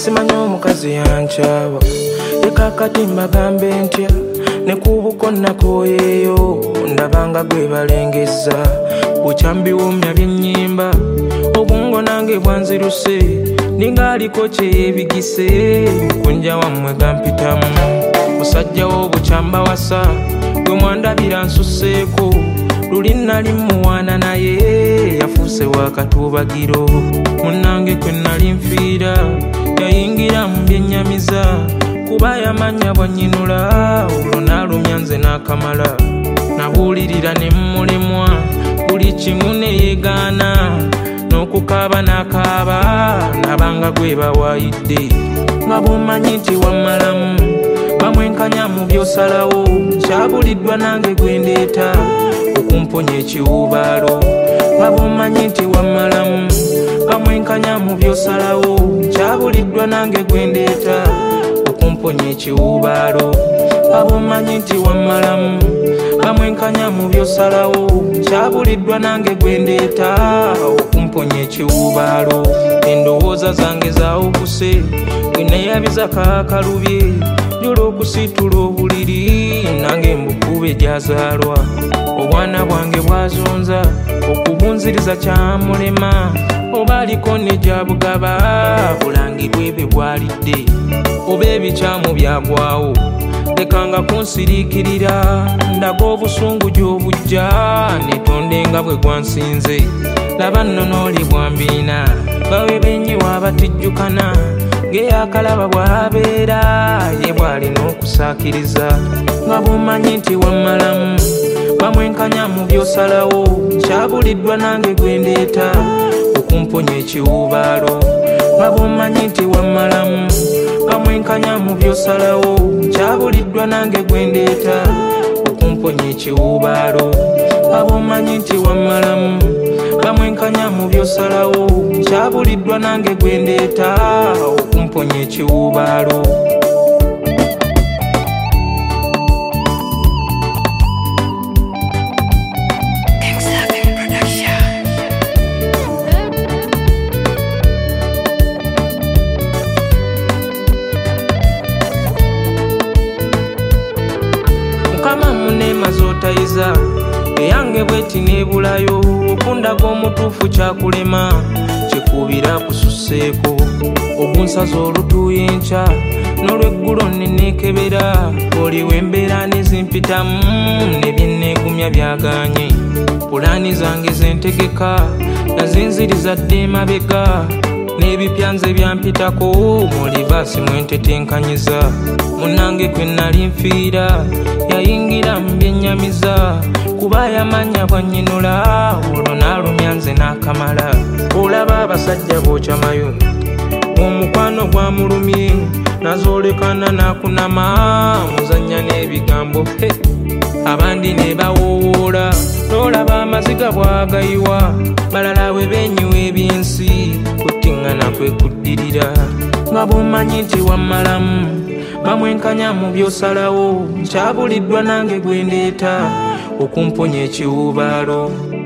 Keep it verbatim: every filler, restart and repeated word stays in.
simanyi omukazi yankyawa ekakati mbagambe ntya ne kubuko nakoyeeyo ndabanga gwe balengeza bukyambiwomya byennyimba obwongo nange bwanziruse ninga aliko kyeyebigise kunja wammwe gampitamu musajja w'obukyamba wasa gwe mwandabira nsuseeko luli nali muwaana naye yafuuse wakatubagiro munnange kwe nali nfiira yayingira mu byennyamiza kuba yamanya bwanyinula olwo naalumya nze n'akamala nabuulirira ne mmulemwa buli kimu neyeegaana n'okukaaba n'akaaba nabanga gwe bawaayidde nga bw'omanyi nti wammalamu bamwenkanya mu by'osalawo kyabuliddwa nange gwe ndeeta okumponya ekiwubaalo nga bw'omanyi nti wammalamu bamwenkanya mu by'osalawo kyabuliddwa nange gwe ndeeta okumponya ekiwubaalo nga bw'omanyi nti wammalamu bamwenkanya mu by'osalawo kyabuliddwa nange gwe ndeeta okumponya ekiwubaalo endowooza zange zaawukuse gwe neeyabiza kaakalubye olw'okusitula obuliri nange mbukube gyazaalwa obwana bwange bwazunza okubunziriza kyamulema oba aliko ne gyabugaba bulangirwe bwe bwalidde oba ebikyamu byagwawo lekanga kunsiriikirira ndaga obusungu gy'obujja netonde nga bwe gwansinze laba nno n'oli bwambiina bawe benyiwa abatijjukana ng'eyakalaba bw'abeera ye bw'alina okusaakiriza nga bw'omanyi nti wammalamu bamwenkanya mu by'osalawo kyabuliddwa nange gwe ndeeta okumponya ekiwubaalo nga bw'omanyi nti wammalamu bamwenkanya mu by'osalawo kyabuliddwa nange gwe ndeeta okumponya ekiwubaalo nga bw'omanyi nti wammalamu bamwenkanya mu by'osalawo kyabuliddwa nange gwe ndeeta okumponya ekiwubaalo mukama munema z'otayiza eyange bweti neebulayo okundaga omutuufu kyakulema kikubira kususseeko ogunsaza olutuuyo enkya n'olweggulo neneekebera oliwo embeera nezimpitamu nebyenneegumya byaganye pulaani zange zentegeka nazinziriza dde emabega n'ebipyanze byampitako mulivaasi mwentetenkanyiza munnange kwe nali nfiira yayingira mu byennyamiza kuba yamanya bwanyinula olwo naalumya nze n'akamala olaba abasajja bookyamayo omukwano gwamulumye nazoolekana n'akunama muzannya n'ebigambo he abandi ne bawoowoola n'olaba amaziga bwagayiwa balala bwe benyiwa eby'ensi kuttiŋŋana kwe kuddirira nga bw'omanyi nti wammalamu bamwenkanya mu by'osalawo kyabuliddwa nange gwe ndeeta okumponya ekiwubaalo